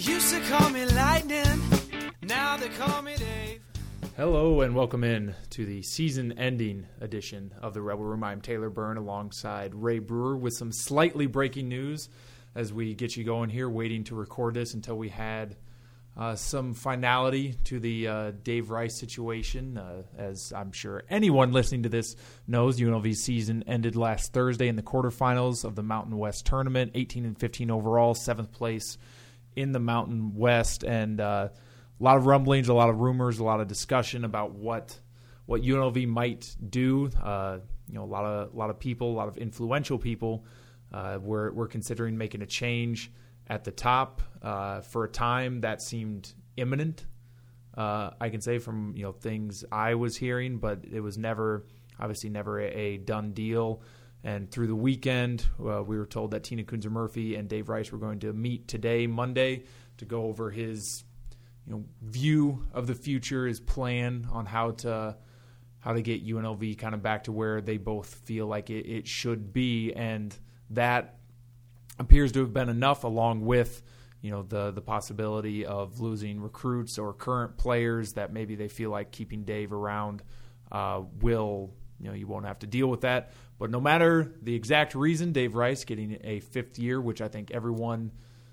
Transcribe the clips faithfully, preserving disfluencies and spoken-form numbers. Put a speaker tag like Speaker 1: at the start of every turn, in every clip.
Speaker 1: Used to call me Lightning, now they call me Dave.
Speaker 2: Hello and welcome in to the season-ending edition of the Rebel Room. I'm Taylor Byrne alongside Ray Brewer with some slightly breaking news as we get you going here, waiting to record this until we had uh, some finality to the uh, Dave Rice situation. Uh, as I'm sure anyone listening to this knows, U N L V's season ended last Thursday in the quarterfinals of the Mountain West tournament, eighteen and fifteen overall, seventh place in the Mountain West, and uh, a lot of rumblings, a lot of rumors, a lot of discussion about what what U N L V might do. Uh, you know, a lot of a lot of people, a lot of influential people, uh, were were considering making a change at the top. Uh, for a time, that seemed imminent. Uh, I can say from you know things I was hearing, but it was never, obviously, never a, a done deal. And through the weekend, uh, we were told that Tina Kunzer Murphy and Dave Rice were going to meet today, Monday, to go over his you know, view of the future, his plan on how to how to get U N L V kind of back to where they both feel like it, it should be, and that appears to have been enough, along with you know the the possibility of losing recruits or current players that maybe they feel like keeping Dave around uh, will you know you won't have to deal with that. But no matter the exact reason, Dave Rice getting a fifth year, which I think everyone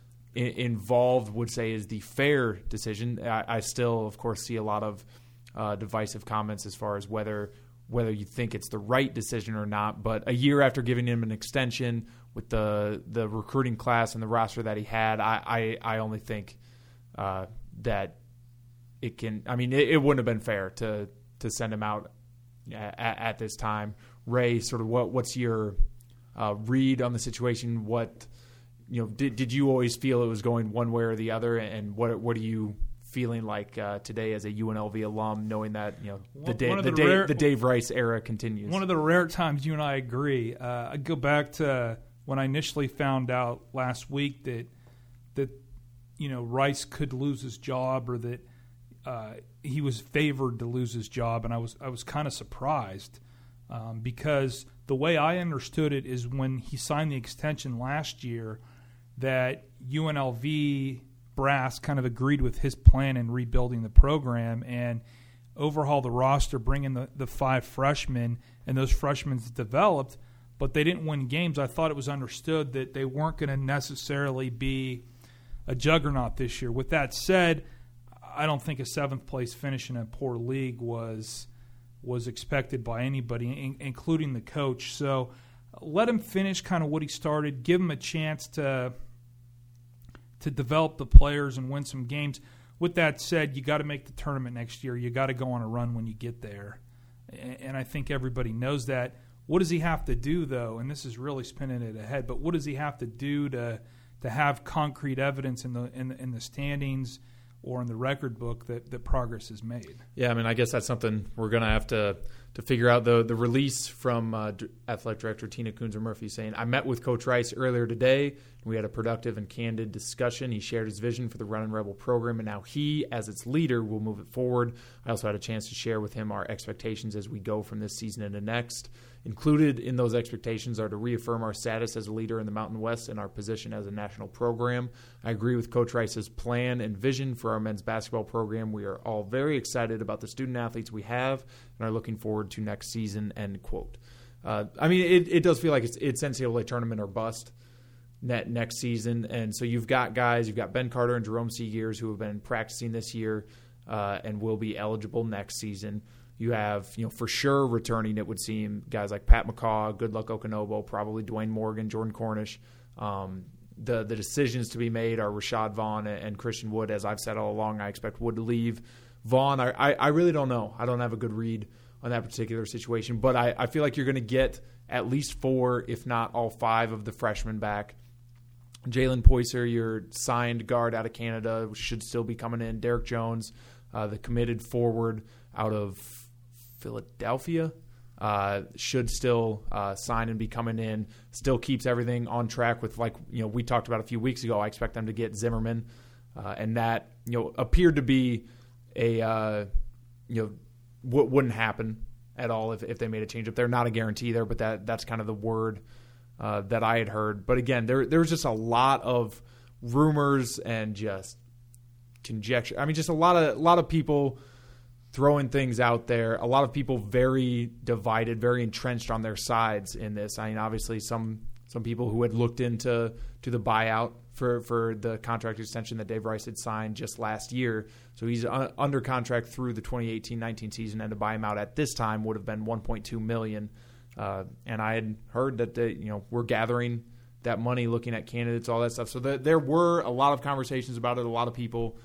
Speaker 2: involved would say is the fair decision. I, I still, of course, see a lot of uh, divisive comments as far as whether whether you think it's the right decision or not. But a year after giving him an extension with the the recruiting class and the roster that he had, I I, I only think uh, that it can. I mean, it, it wouldn't have been fair to to send him out at, at this time. Ray, sort of what what's your uh, read on the situation? What You know, did did you always feel it was going one way or the other, and what what are you feeling like uh, today as a U N L V alum, knowing that you know the day, the, the, Dave, rare, the Dave Rice era continues?
Speaker 3: One of the rare times you and I agree. Uh, I go back to when I initially found out last week that that you know Rice could lose his job, or that uh, he was favored to lose his job, and I was I was kind of surprised um, because the way I understood it is when he signed the extension last year, that U N L V brass kind of agreed with his plan in rebuilding the program and overhaul the roster, bring in the, the five freshmen, and those freshmen developed, but they didn't win games. I thought it was understood that they weren't going to necessarily be a juggernaut this year. With that said, I don't think a seventh place finish in a poor league was was expected by anybody, in, including the coach. So let him finish kind of what he started. Give him a chance to to develop the players and win some games. With that said, you got to make the tournament next year. You got to go on a run when you get there, and I think everybody knows that. What does he have to do, though? And this is really spinning it ahead. But what does he have to do to to have concrete evidence in the in the, in the standings or in the record book that, that progress is made?
Speaker 2: Yeah, I mean, I guess that's something we're going to have to to figure out. The the release from uh, Athletic Director Tina Kunzer Murphy saying, I met with Coach Rice earlier today, and we had a productive and candid discussion. He shared his vision for the Runnin' Rebel program, and now he, as its leader, will move it forward. I also had a chance to share with him our expectations as we go from this season into next. Included in those expectations are to reaffirm our status as a leader in the Mountain West and our position as a national program. I agree with Coach Rice's plan and vision for our men's basketball program. We are all very excited about the student athletes we have and are looking forward to next season, end quote. Uh, I mean, it, it does feel like it's, it's N C double A tournament or bust net next season. And so you've got guys, you've got Ben Carter and Jerome Seegers who have been practicing this year uh, and will be eligible next season. You have, you know, for sure returning, it would seem, guys like Pat McCaw, Good Luck Okanobo, probably Dwayne Morgan, Jordan Cornish. Um, the the decisions to be made are Rashad Vaughn and Christian Wood. As I've said all along, I expect Wood to leave. Vaughn, I, I, I really don't know. I don't have a good read on that particular situation. But I, I feel like you're going to get at least four, if not all five, of the freshmen back. Jalen Poyser, your signed guard out of Canada, should still be coming in. Derek Jones, uh, the committed forward out of Philadelphia, uh, should still uh, sign and be coming in. Still keeps everything on track with, like, you know, we talked about a few weeks ago. I expect them to get Zimmerman, uh, and that, you know, appeared to be a, uh, you know, w- wouldn't happen at all if, if they made a change up there. Not a guarantee there, but that that's kind of the word uh, that I had heard. But again, there there's just a lot of rumors and just conjecture. I mean, just a lot of a lot of people throwing things out there. A lot of people very divided, very entrenched on their sides in this. I mean, obviously some some people who had looked into to the buyout for, for the contract extension that Dave Rice had signed just last year. So he's un- under contract through the twenty eighteen nineteen season, and to buy him out at this time would have been one point two million dollars. Uh, and I had heard that they, you know, we're gathering that money, looking at candidates, all that stuff. So the, there were a lot of conversations about it. A lot of people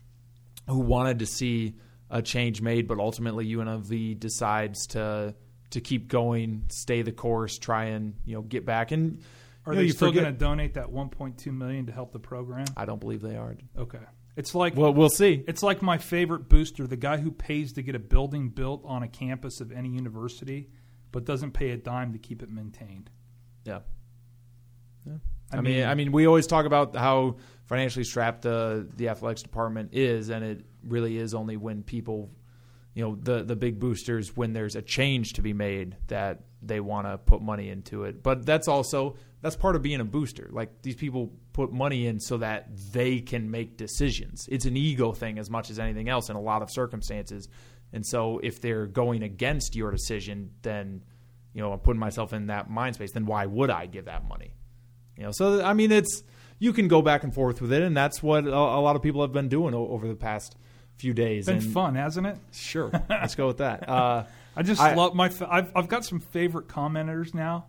Speaker 2: who wanted to see a change made, but ultimately U N L V decides to to keep going, stay the course, try and you know get back. And
Speaker 3: are
Speaker 2: you know,
Speaker 3: they
Speaker 2: you
Speaker 3: still
Speaker 2: forget-
Speaker 3: going to donate that one point two million dollars to help the program?
Speaker 2: I don't believe they are.
Speaker 3: Okay, it's like
Speaker 2: Well, we'll see.
Speaker 3: It's like my favorite booster, the guy who pays to get a building built on a campus of any university, but doesn't pay a dime to keep it maintained.
Speaker 2: Yeah. Yeah.
Speaker 3: I
Speaker 2: I, mean,
Speaker 3: mean-
Speaker 2: I mean, we always talk about how financially strapped the the athletics department is, and it really is only when people, you know, the the big boosters, when there's a change to be made, that they want to put money into it. But that's also that's part of being a booster. Like, these people put money in so that they can make decisions. It's an ego thing as much as anything else in a lot of circumstances. And so if they're going against your decision, then, you know, I'm putting myself in that mind space, then why would I give that money? You know, so I mean, it's you can go back and forth with it, and that's what a, a lot of people have been doing o- over the past few days.
Speaker 3: It's been
Speaker 2: and
Speaker 3: fun, hasn't it?
Speaker 2: Sure, let's go with that. Uh,
Speaker 3: I just
Speaker 2: I-
Speaker 3: love my. fa- I've I've got some favorite commenters now,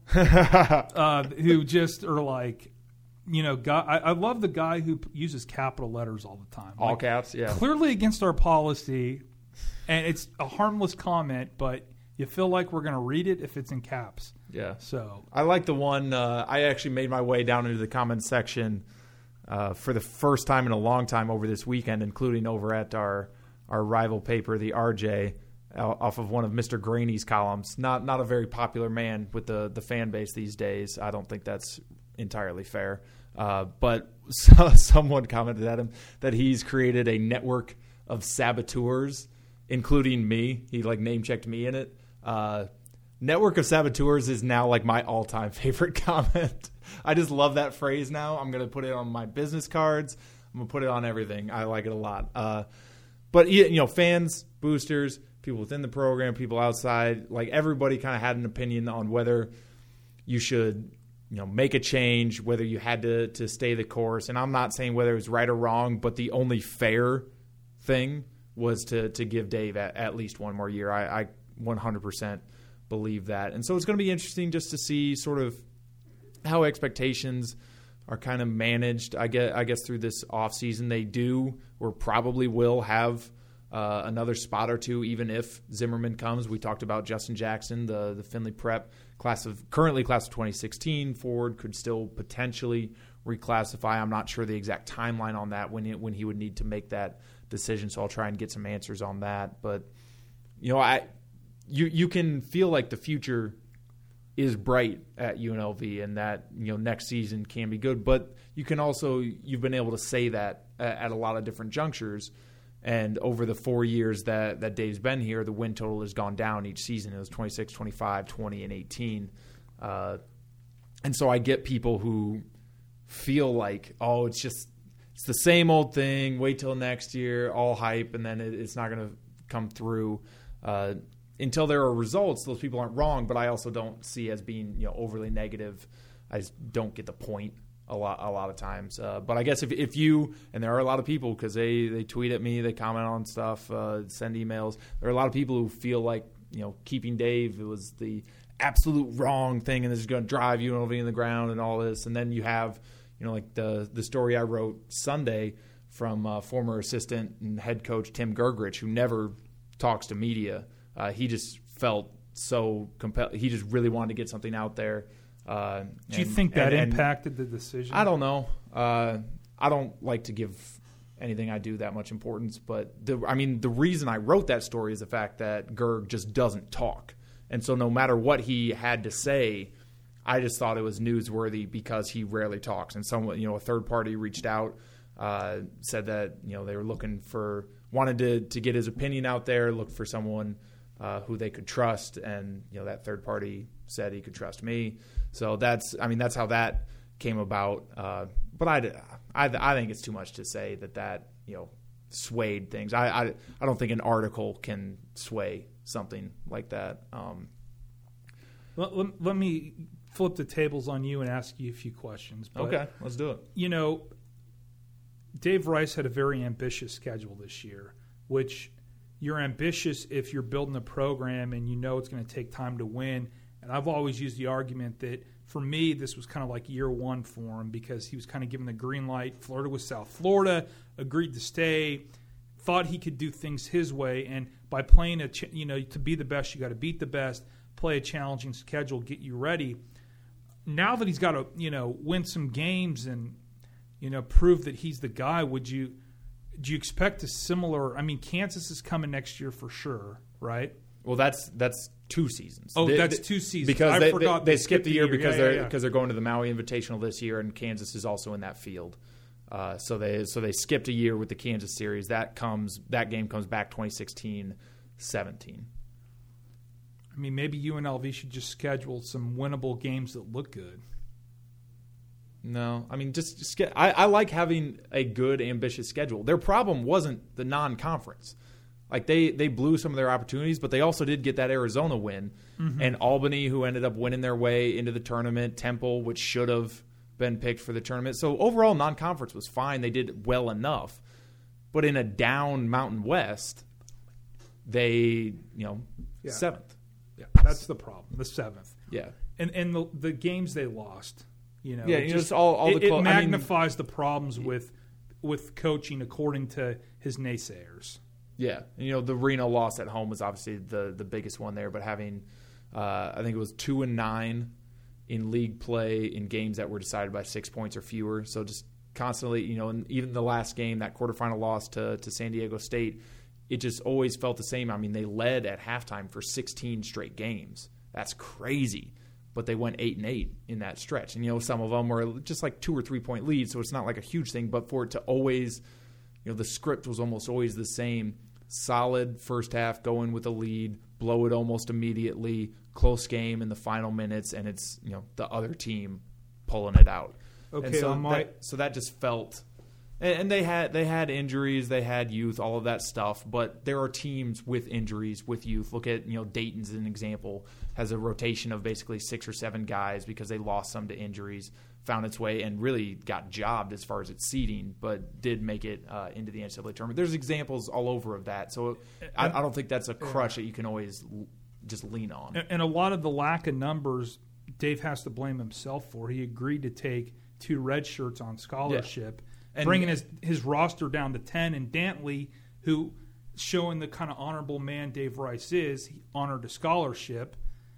Speaker 3: uh, who just are like, you know, guy, I, I love the guy who p- uses capital letters all the time.
Speaker 2: all
Speaker 3: Like,
Speaker 2: caps, yeah.
Speaker 3: clearly against our policy, and it's a harmless comment, but you feel like we're going to read it if it's in caps.
Speaker 2: Yeah.
Speaker 3: So
Speaker 2: I like the one. Uh, I actually made my way down into the comments section uh, for the first time in a long time over this weekend, including over at our our rival paper, the R J, uh, off of one of Mister Graney's columns. Not not a very popular man with the the fan base these days. I don't think that's entirely fair. Uh, but so, someone commented at him that he's created a network of saboteurs, including me. He like name checked me in it. Uh, Network of saboteurs is now like my all-time favorite comment. I just love that phrase now. I'm going to put it on my business cards. I'm going to put it on everything. I like it a lot. Uh, but, you know, fans, boosters, people within the program, people outside, like everybody kind of had an opinion on whether you should, you know, make a change, whether you had to, to stay the course. And I'm not saying whether it was right or wrong, but the only fair thing was to, to give Dave at, at least one more year. I, I one hundred percent believe that. And so it's going to be interesting just to see sort of how expectations are kind of managed. I guess, I guess through this offseason they do or probably will have uh, another spot or two, even if Zimmerman comes. We talked about Justin Jackson, the, the Findlay Prep class of currently class of twenty sixteen. Ford could still potentially reclassify. I'm not sure the exact timeline on that when he, when he would need to make that decision. So I'll try and get some answers on that. But, you know, I, You you can feel like the future is bright at U N L V and that, you know, next season can be good. But you can also, you've been able to say that at a lot of different junctures. And over the four years that, that Dave's been here, the win total has gone down each season. It was twenty-six, twenty-five, twenty, and eighteen. Uh, and so I get people who feel like, oh, it's just it's the same old thing. Wait till next year, all hype, and then it, it's not going to come through. Uh, until there are results, those people aren't wrong, but I also don't see as being, you know, overly negative. I just don't get the point a lot a lot of times. Uh, but I guess if if you, and there are a lot of people because they, they tweet at me, they comment on stuff, uh, send emails. There are a lot of people who feel like, you know, keeping Dave, it was the absolute wrong thing and this is going to drive U N L V in the ground and all this. And then you have, you know, like the, the story I wrote Sunday from uh, former assistant and head coach Tim Gergrich, who never talks to media. Uh, he just felt so compelled. He just really wanted to get something out there. Uh,
Speaker 3: do you
Speaker 2: and,
Speaker 3: think that
Speaker 2: and, and
Speaker 3: impacted the decision?
Speaker 2: I don't know. Uh, I don't like to give anything I do that much importance, but the, I mean, the reason I wrote that story is the fact that Gerg just doesn't talk. And so no matter what he had to say, I just thought it was newsworthy because he rarely talks. And someone, you know, a third party reached out, uh, said that, you know, they were looking for, wanted to, to get his opinion out there, look for someone Uh, who they could trust, and you know that third party said he could trust me. So that's, I mean, that's how that came about. Uh, but I, I, I think it's too much to say that that you know swayed things. I, I I don't think an article can sway something like that. Um,
Speaker 3: let, let, let me flip the tables on you and ask you a few questions. But,
Speaker 2: okay, let's do it.
Speaker 3: You know, Dave Rice had a very ambitious schedule this year, which you're ambitious if you're building a program and you know it's going to take time to win. And I've always used the argument that, for me, this was kind of like year one for him because he was kind of given the green light, flirted with South Florida, agreed to stay, thought he could do things his way. And by playing, a ch- you know, to be the best, you got to beat the best, play a challenging schedule, get you ready. Now that he's got to, you know, win some games and, you know, prove that he's the guy, would you do you expect a similar – I mean, Kansas is coming next year for sure, right?
Speaker 2: Well, that's that's two seasons.
Speaker 3: Oh,
Speaker 2: they,
Speaker 3: that's
Speaker 2: they,
Speaker 3: two seasons.
Speaker 2: Because
Speaker 3: I
Speaker 2: they,
Speaker 3: forgot
Speaker 2: they, they
Speaker 3: they
Speaker 2: skipped a year,
Speaker 3: year.
Speaker 2: because
Speaker 3: yeah,
Speaker 2: they're
Speaker 3: yeah, yeah.
Speaker 2: because they're going to the Maui Invitational this year, and Kansas is also in that field. Uh, so they so they skipped a year with the Kansas series. That comes that game comes back twenty sixteen seventeen.
Speaker 3: I mean, maybe U N L V should just schedule some winnable games that look good.
Speaker 2: No, I mean, just, just get, I, I like having a good, ambitious schedule. Their problem wasn't the non-conference. Like, they, they blew some of their opportunities, but they also did get that Arizona win. Mm-hmm. And Albany, who ended up winning their way into the tournament. Temple, which should have been picked for the tournament. So, overall, non-conference was fine. They did well enough. But in a down Mountain West, they, you know,
Speaker 3: yeah.
Speaker 2: seventh.
Speaker 3: Yeah, that's the problem, the seventh.
Speaker 2: Yeah.
Speaker 3: And and the, the games they lost. You know,
Speaker 2: yeah,
Speaker 3: it,
Speaker 2: you
Speaker 3: just,
Speaker 2: know, all, all
Speaker 3: it,
Speaker 2: the clo-
Speaker 3: it magnifies
Speaker 2: I mean,
Speaker 3: the problems with with coaching, according to his naysayers.
Speaker 2: Yeah, and, you know, the Reno loss at home was obviously the the biggest one there, but having, uh, I think it was two and nine in league play in games that were decided by six points or fewer. So just constantly, you know, and even the last game, that quarterfinal loss to to San Diego State, it just always felt the same. I mean, they led at halftime for sixteen straight games. That's crazy. But they went eight and eight in that stretch. And, you know, some of them were just like two or three point leads, so it's not like a huge thing. But for it to always, you know, the script was almost always the same. Solid first half, go in with a lead, blow it almost immediately, close game in the final minutes, and it's, you know, the other team pulling it out.
Speaker 3: Okay,
Speaker 2: and so,
Speaker 3: my-
Speaker 2: that, so that just felt – and they had they had injuries, they had youth, all of that stuff. But there are teams with injuries, with youth. Look at, you know, Dayton's an example, has a rotation of basically six or seven guys because they lost some to injuries, found its way and really got jobbed as far as its seeding, but did make it uh, into the N C double A tournament. There's examples all over of that. So I, I don't think that's a crutch that you can always l- just lean on.
Speaker 3: And, and a lot of the lack of numbers, Dave has to blame himself for. He agreed to take two red shirts on scholarship. Yeah. And bringing his, his roster down to ten, and Dantley, who, showing the kind of honorable man Dave Rice is, he honored a scholarship.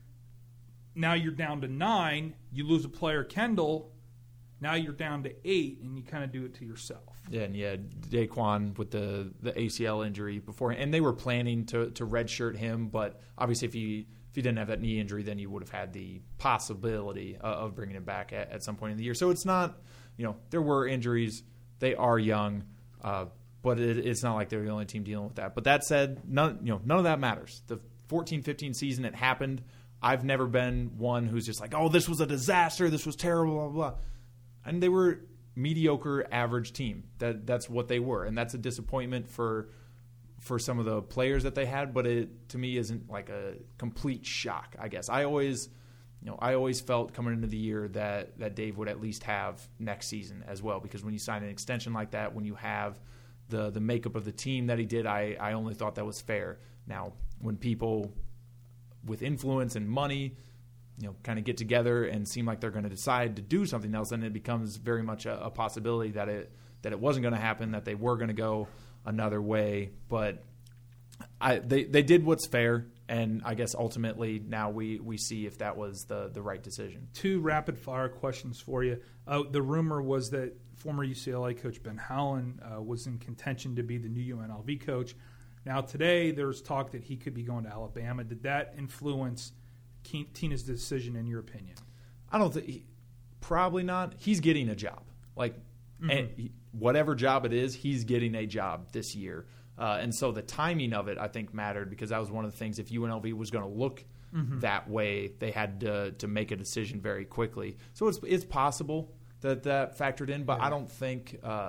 Speaker 3: Now you're down to nine. You lose a player, Kendall. Now you're down to eight, and you kind of do it to yourself.
Speaker 2: Yeah, and yeah, Daquan with the, the A C L injury before, and they were planning to to redshirt him, but obviously if he if he didn't have that knee injury, then you would have had the possibility uh, of bringing him back at, at some point in the year. So it's not, you know, there were injuries. They are young, uh, but it, it's not like they're the only team dealing with that. But that said, none, you know, none of that matters. The fourteen fifteen season, it happened. I've never been one who's just like, oh, this was a disaster, this was terrible, blah, blah, blah. And they were mediocre, average team. That That's what they were. And that's a disappointment for for some of the players that they had, but it, to me, isn't like a complete shock, I guess. I always... You know, I always felt coming into the year that, that Dave would at least have next season as well, because when you sign an extension like that, when you have the the makeup of the team that he did, I, I only thought that was fair. Now, when people with influence and money, you know, kind of get together and seem like they're going to decide to do something else, then it becomes very much a, a possibility that it that it wasn't going to happen, that they were going to go another way. But I they, they did what's fair. And I guess ultimately now we, we see if that was the, the right decision.
Speaker 3: Two rapid-fire questions for you. Uh, the rumor was that former U C L A coach Ben Howland uh, was in contention to be the new U N L V coach. Now today there's talk that he could be going to Alabama. Did that influence Tina's decision in your opinion?
Speaker 2: I don't think – probably not. He's getting a job. Like mm-hmm. and he, whatever job it is, he's getting a job this year. Uh, and so the timing of it, I think, mattered because that was one of the things. If U N L V was going to look mm-hmm. that way, they had to, to make a decision very quickly. So it's it's possible that that factored in, but yeah. I don't think uh, –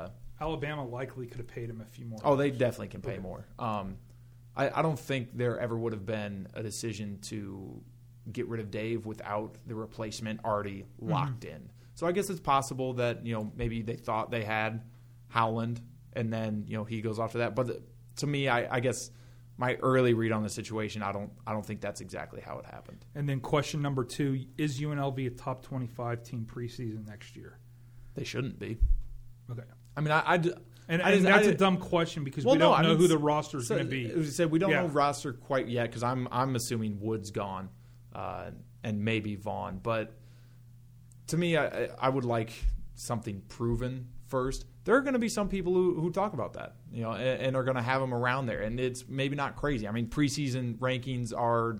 Speaker 3: Alabama likely could have paid him a few more.
Speaker 2: Oh, they definitely can pay
Speaker 3: Okay.
Speaker 2: more. Um, I, I don't think there ever would have been a decision to get rid of Dave without the replacement already locked
Speaker 3: Mm-hmm.
Speaker 2: in. So I guess it's possible that, you know, maybe they thought they had Howland, and then, you know, he goes off to that. But the, to me, I, I guess my early read on the situation, I don't I don't think that's exactly how it happened.
Speaker 3: And then question number two, is U N L V a top twenty-five team preseason next year?
Speaker 2: They shouldn't be.
Speaker 3: Okay.
Speaker 2: I mean, I, I, d-
Speaker 3: And,
Speaker 2: I
Speaker 3: and
Speaker 2: just-
Speaker 3: that's
Speaker 2: I-
Speaker 3: a dumb question because
Speaker 2: Well,
Speaker 3: we
Speaker 2: no,
Speaker 3: don't
Speaker 2: I
Speaker 3: know
Speaker 2: mean,
Speaker 3: who the roster is
Speaker 2: so,
Speaker 3: going to be.
Speaker 2: As I said, we don't
Speaker 3: Yeah.
Speaker 2: know roster quite yet because I'm I'm assuming Wood's gone uh, and maybe Vaughn. But to me, I, I would like something proven first. There are going to be some people who, who talk about that, you know, and, and are going to have them around there, and it's maybe not crazy. I mean, preseason rankings are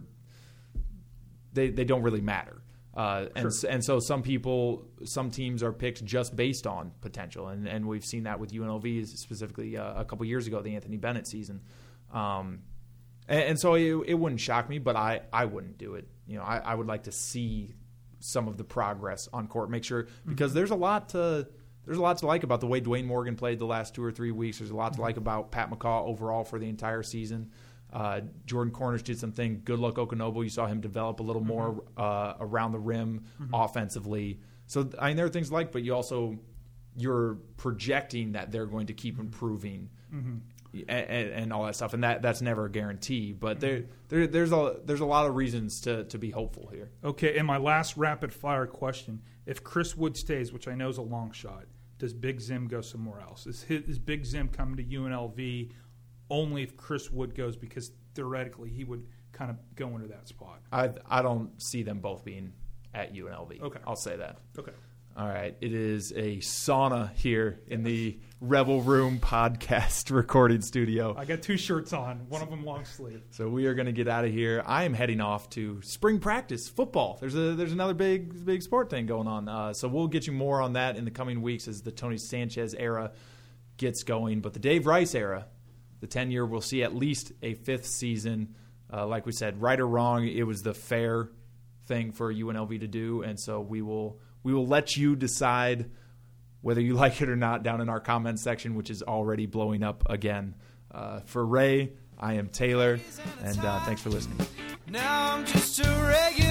Speaker 2: they they don't really matter. Uh, and
Speaker 3: Sure.
Speaker 2: and so some people, some teams are picked just based on potential, and, and we've seen that with U N L V specifically uh, a couple years ago, the Anthony Bennett season. Um, and, and so it, it wouldn't shock me, but I, I wouldn't do it. You know, I, I would like to see some of the progress on court, make sure because mm-hmm. there's a lot to there's a lot to like about the way Dwayne Morgan played the last two or three weeks. There's a lot to like about Pat McCaw overall for the entire season. Uh, Jordan Cornish did something. Good luck, Okonobo. You saw him develop a little more
Speaker 3: Mm-hmm.
Speaker 2: uh, around the rim
Speaker 3: mm-hmm.
Speaker 2: offensively. So I mean, there are things like, but you also you're projecting that they're going to keep improving
Speaker 3: Mm-hmm.
Speaker 2: and, and, and all that stuff, and that that's never a guarantee. But there, there there's a there's a lot of reasons to to be hopeful here.
Speaker 3: Okay, and my last rapid fire question: if Chris Wood stays, which I know is a long shot, does Big Zim go somewhere else? Is his, is Big Zim coming to U N L V? Only if Chris Wood goes, because theoretically he would kind of go into that spot.
Speaker 2: I I don't see them both being at U N L V.
Speaker 3: Okay.
Speaker 2: I'll say that.
Speaker 3: Okay.
Speaker 2: All right. It is a sauna here in the Rebel Room podcast recording studio.
Speaker 3: I got two shirts on, one of them long sleeve.
Speaker 2: So we are going to get out of here. I am heading off to spring practice football. There's a there's another big big sport thing going on. Uh, so we'll get you more on that in the coming weeks as the Tony Sanchez era gets going. But the Dave Rice era, the ten-year, we'll see at least a fifth season. Uh, like we said, right or wrong, it was the fair thing for U N L V to do, and so we will we will let you decide whether you like it or not down in our comment section, which is already blowing up again. Uh, for Ray, I am Taylor, and uh, thanks for listening.
Speaker 1: Now I'm just a regular